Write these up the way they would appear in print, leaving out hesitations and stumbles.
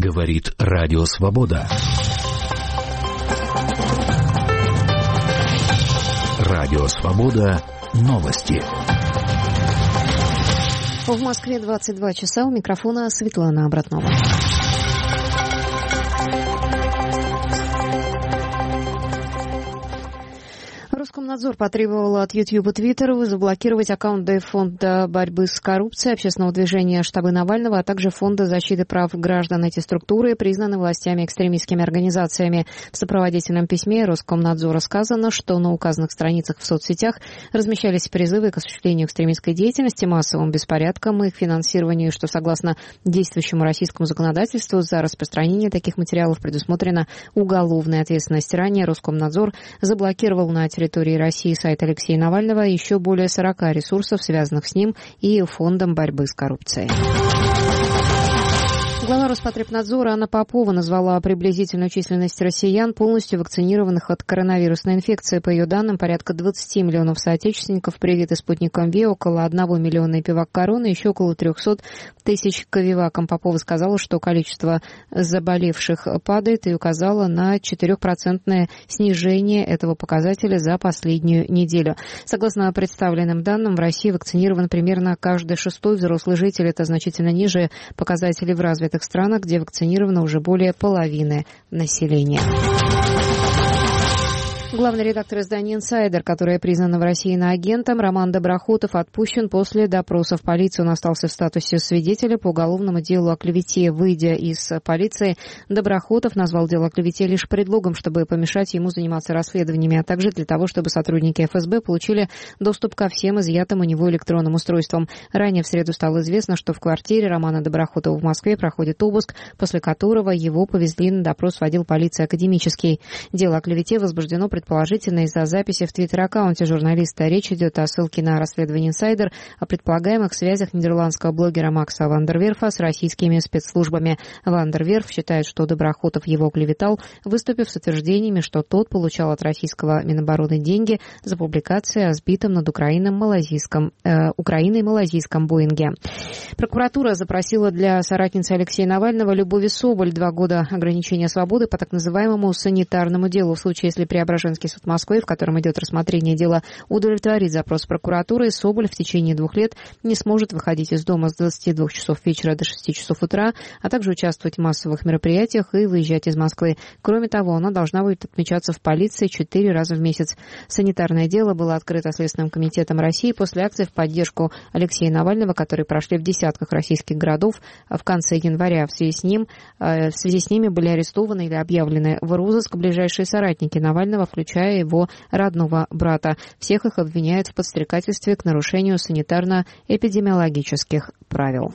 Говорит Радио Свобода. Радио Свобода. Новости. В Москве 22 часа. У микрофона Светлана Обратнова. Роскомнадзор потребовал от YouTube и Twitter заблокировать аккаунты Фонда борьбы с коррупцией, общественного движения «Штабы Навального», а также Фонда защиты прав граждан. Эти структуры признаны властями экстремистскими организациями. В сопроводительном письме Роскомнадзора сказано, что на указанных страницах в соцсетях размещались призывы к осуществлению экстремистской деятельности, массовым беспорядкам и их финансированию, что согласно действующему российскому законодательству за распространение таких материалов предусмотрена уголовная ответственность. Ранее Роскомнадзор заблокировал на территории России сайт Алексея Навального еще более 40 ресурсов, связанных с ним и Фондом борьбы с коррупцией. Глава Роспотребнадзора Анна Попова назвала приблизительную численность россиян, полностью вакцинированных от коронавирусной инфекции. По ее данным, порядка 20 миллионов соотечественников привиты спутником ВИ, около 1 миллиона эпивак короны, еще около 300 тысяч ковиваком. Попова сказала, что количество заболевших падает, и указала на 4% снижение этого показателя за последнюю неделю. Согласно представленным данным, в России вакцинирован примерно каждый 6-й взрослый житель. Это значительно ниже показателей в развитых странах, где вакцинировано уже более половины населения. Главный редактор издания «Инсайдер», которое признано в России иноагентом, Роман Доброхотов отпущен после допроса в полиции. Он остался в статусе свидетеля по уголовному делу о клевете. Выйдя из полиции, Доброхотов назвал дело о клевете лишь предлогом, чтобы помешать ему заниматься расследованиями, а также для того, чтобы сотрудники ФСБ получили доступ ко всем изъятым у него электронным устройствам. Ранее в среду стало известно, что в квартире Романа Доброхотова в Москве проходит обыск, после которого его повезли на допрос в отдел полиции «Академический». Дело о клевете возбуждено предположительно из-за записи в твиттер-аккаунте журналиста. Речь идет о ссылке на расследование «Инсайдер» о предполагаемых связях нидерландского блогера Макса Вандерверфа с российскими спецслужбами. Вандерверф считает, что Доброхотов его клеветал, выступив с утверждениями, что тот получал от российского Минобороны деньги за публикации о сбитом над Украиной малазийском Боинге. Прокуратура запросила для соратницы Алексея Навального Любови Соболь 2 года ограничения свободы по так называемому санитарному делу. В случае, если Преображенский суд Москвы, в котором идет рассмотрение дела, удовлетворит запрос прокуратуры, Соболь в течение 2 лет не сможет выходить из дома с 22 часов вечера до 6 часов утра, а также участвовать в массовых мероприятиях и выезжать из Москвы. Кроме того, она должна будет отмечаться в полиции 4 раза в месяц. Санитарное дело было открыто Следственным комитетом России после акций в поддержку Алексея Навального, которые прошли в десятках российских городов в конце января. В связи с ними были арестованы или объявлены в розыск ближайшие соратники Навального, включая его родного брата. Всех их обвиняют в подстрекательстве к нарушению санитарно-эпидемиологических правил.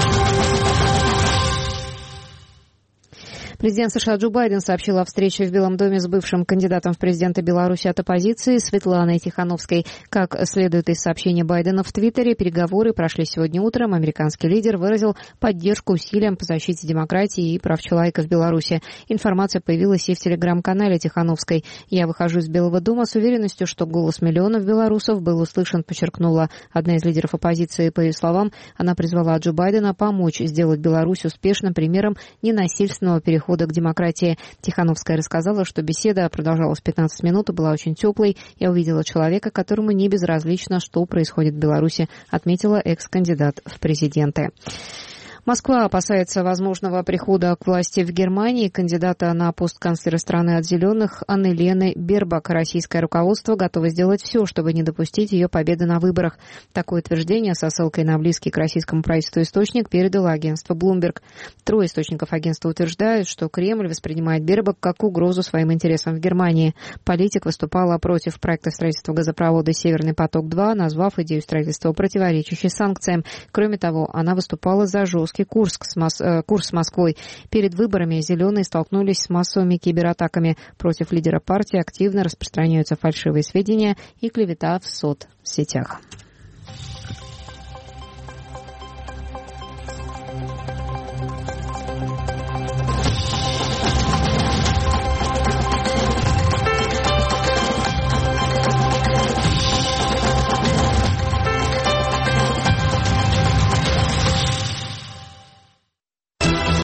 Президент США Джо Байден сообщил о встрече в Белом доме с бывшим кандидатом в президенты Беларуси от оппозиции Светланой Тихановской. Как следует из сообщения Байдена в Твиттере, переговоры прошли сегодня утром. Американский лидер выразил поддержку усилиям по защите демократии и прав человека в Беларуси. Информация появилась и в телеграм-канале Тихановской. «Я выхожу из Белого дома с уверенностью, что голос миллионов белорусов был услышан», подчеркнула одна из лидеров оппозиции. По ее словам, она призвала Джо Байдена помочь сделать Беларусь успешным примером ненасильственного перехода к демократии. Тихановская рассказала, что беседа продолжалась 15 минут и была очень теплой. «Я увидела человека, которому не безразлично, что происходит в Беларуси», отметила экс-кандидат в президенты. Москва опасается возможного прихода к власти в Германии кандидата на пост канцлера страны от «Зеленых» Анны-Лены Бербак. Российское руководство готово сделать все, чтобы не допустить ее победы на выборах. Такое утверждение со ссылкой на близкий к российскому правительству источник передало агентство Bloomberg. 3 источников агентства утверждают, что Кремль воспринимает Бербак как угрозу своим интересам в Германии. Политик выступала против проекта строительства газопровода «Северный поток-2», назвав идею строительства противоречащей санкциям. Кроме того, она выступала за жесткий курс с Москвой. Перед выборами «Зеленые» столкнулись с массовыми кибератаками. Против лидера партии активно распространяются фальшивые сведения и клевета в соцсетях.